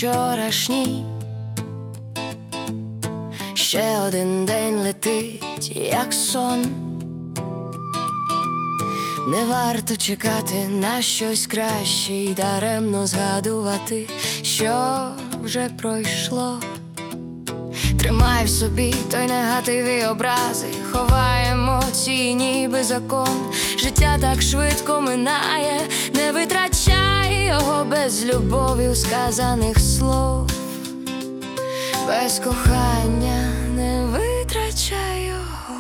вчорашній. Ще один день летить, як сон. Не варто чекати на щось краще й даремно згадувати, що вже пройшло. Тримай в собі той негатив і образи, ховай емоції, ніби закон. Життя так швидко минає, не витрачай його без любові у сказаних слов. Без кохання не витрачай його.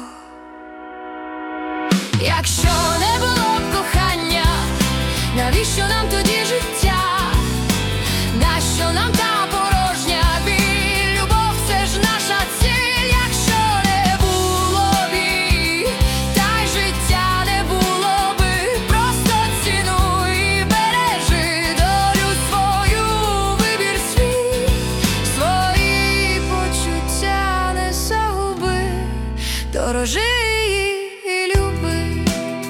Якщо не було б кохання, навіщо нам тоді життя? Нащо нам та порожня біль? Любов – це ж наша ціль. Якщо не було б її, та й життя не було би. Просто цінуй і бережи долю свою, вибір свій, свої почуття не загуби, дорожи і люби.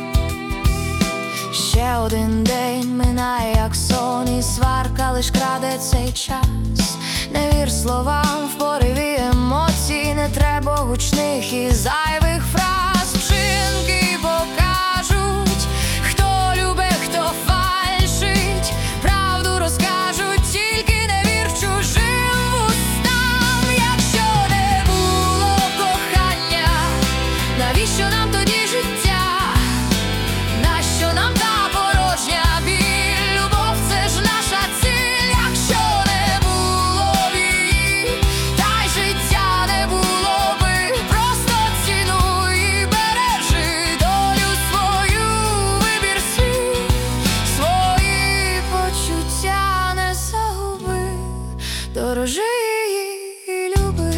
Ще один день минає, як сон, і сварка лиш краде цей час. Не вір словам в пориві емоцій, не треба гучних і зайвих фраз. Вчинки покажуть, хто любить, хто фальшить. Правду розкажуть, тільки не вір чужим устам. Якщо не було кохання, навіщо нам тоді життя? Нащо нам та порожня біль? Любов – це ж наша ціль. Якщо не було б її, та й життя не було би. Просто цінуй і бережи долю свою, вибір свій, свої почуття не загуби, дорожи і люби.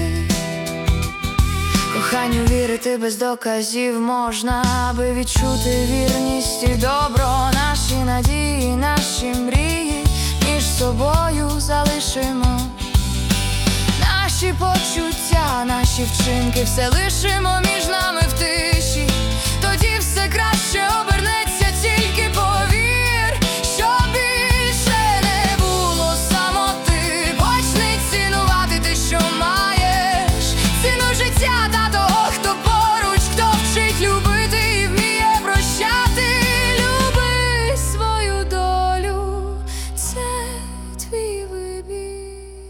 Коханню вірити без доказів можна, аби відчути вірність і добро. Наші надії, наші мрії між собою залишимо. Наші почуття, наші вчинки все лишимо між нами в тиші. Тоді все краще обернеться, тільки повір, що більше не було самоти. Почни цінувати те, що маєш. Цінуй життя та того, хто поруч, хто вчить любити і вміє прощати. Люби свою долю, це твій вибір.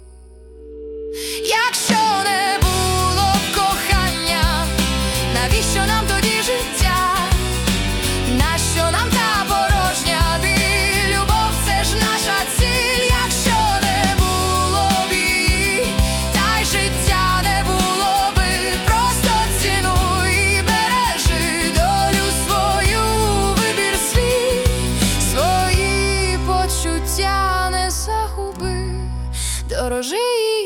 Якщо не було б кохання, навіщо нам тоді життя? Нащо нам та порожня біль? Любов – це ж наша ціль. Якщо не було б її, та й життя не було би. Просто цінуй і бережи долю свою, вибір свій, свої почуття не загуби, дорожи.